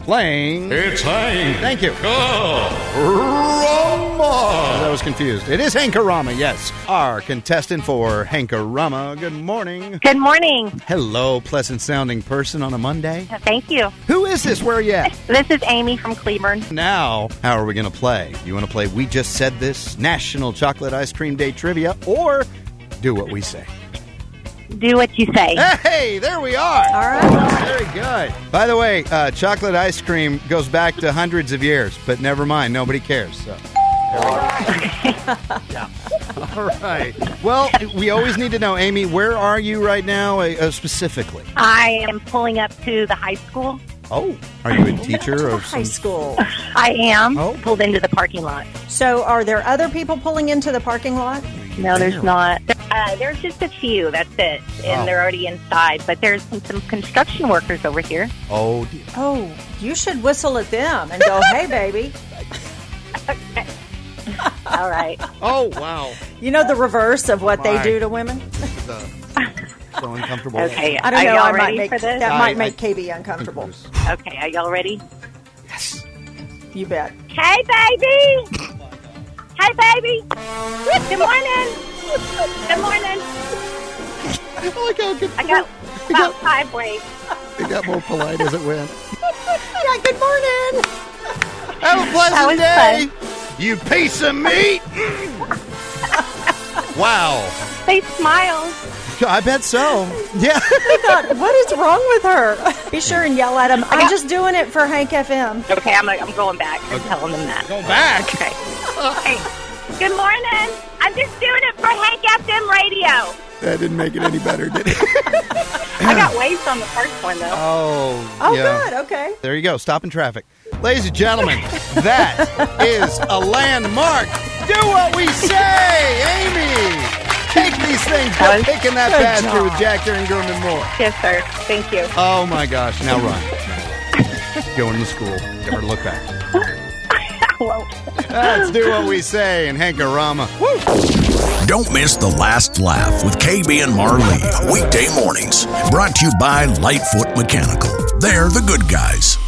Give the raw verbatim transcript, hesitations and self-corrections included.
playing. It's Hank. Thank you. Rama. I was confused. It is Hankarama, yes. Our contestant for Hankarama. Good morning. Good morning. Hello, pleasant-sounding person on a Monday. Thank you. Who is this? Where are you at? This is Amy from Cleburne. Now, how are we going to play? You want to play We Just Said This, National Chocolate Ice Cream Day Trivia, or do what we say? Do what you say. Hey, there we are. All right. Very good. By the way, uh, chocolate ice cream goes back to hundreds of years, but never mind. Nobody cares. So. There we go. Yeah. All right. Well, we always need to know, Amy, where are you right now uh, specifically? I am pulling up to the high school. Oh, are you a teacher of High some... school. I am Oh. pulled into the parking lot. So are there other people pulling into the parking lot? No, there's not. Uh, there's just a few. That's it. And Oh. they're already inside. But there's some, some construction workers over here. Oh, dear. Oh, you should whistle at them and go, hey, baby. All right. Oh, wow. You know the reverse of what My. they do to women? Uh, so uncomfortable. Okay. I don't are know. y'all I might ready make, for this? that I- might I- make K B uncomfortable. Okay. Are y'all ready? Yes. You bet. Hey, baby. Hey, baby. Good morning. Good morning. I like how good. I got He about got, five waves. he got more polite as it went. Yeah, good morning. Have a That pleasant was day, you piece of meat. Wow. They smiled. I bet so. Yeah. I thought, what is wrong with her? Be sure and yell at him. I'm just doing it for Hank F M. Okay, I'm, I'm going back and telling them that. Go back. Okay. Hey, good morning. I'm just doing it for Hank F M radio. That didn't make it any better, did it? I got waves on the first one, though. Oh, Oh, yeah. good. Okay. There you go. Stopping traffic. Ladies and gentlemen, that is a landmark. Do what we say, Amy. Take these things. Go picking that Good basket job. with Jack Durham and more. Yes, sir. Thank you. Oh, my gosh. Now run. Going to school. Never look back. Well, Let's do what we say in Hankarama. Woo! Don't miss The Last Laugh with K B and Marlene, weekday mornings. Brought to you by Lightfoot Mechanical. They're the good guys.